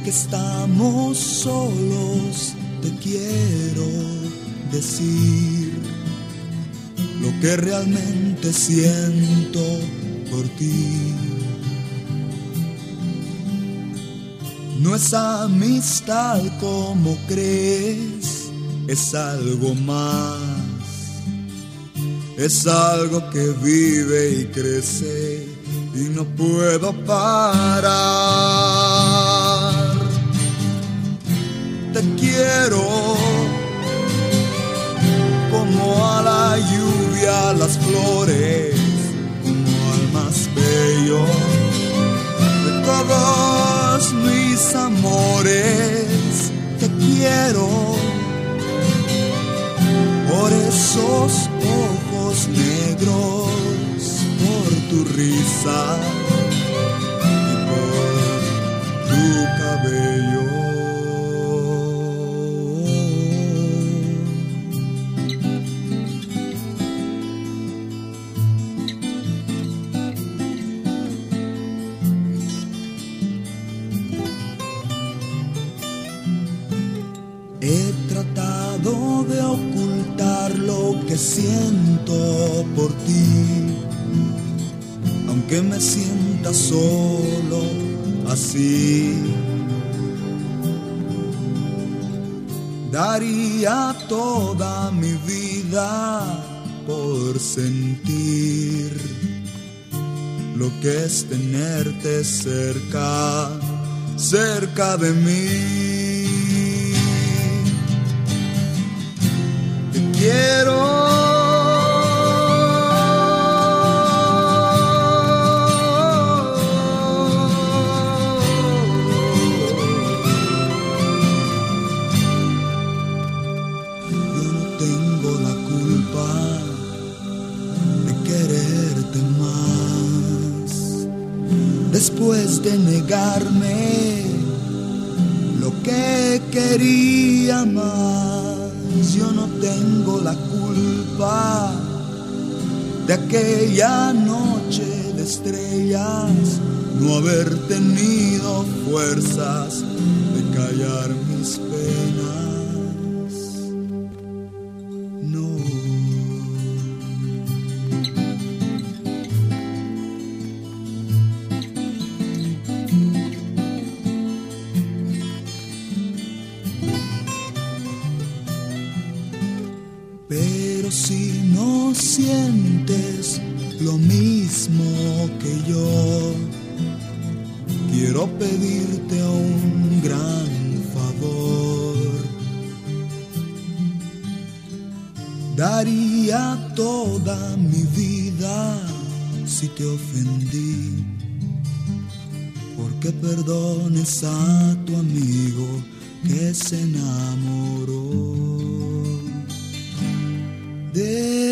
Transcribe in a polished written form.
que estamos solos, te quiero decir lo que realmente siento por ti. No es amistad como crees, es algo más. Es algo que vive y crece y no puedo parar. Te quiero como a la lluvia, las flores, como al más bello de todos mis amores. Te quiero por esos ojos negros, por tu risa y por tu cabello. He tratado de ocultar lo que siento por ti, aunque me sienta solo así. Daría toda mi vida por sentir lo que es tenerte cerca, cerca de mí. Quiero yo no tengo la culpa de quererte más, después de negarme lo que quería más. Yo no tengo la culpa de aquella noche de estrellas, no haber tenido fuerzas de callar mis penas. No. Pero si no sientes lo mismo que yo, quiero pedirte un gran favor. Daría toda mi vida si te ofendí, porque perdones a tu amigo que se enamoró de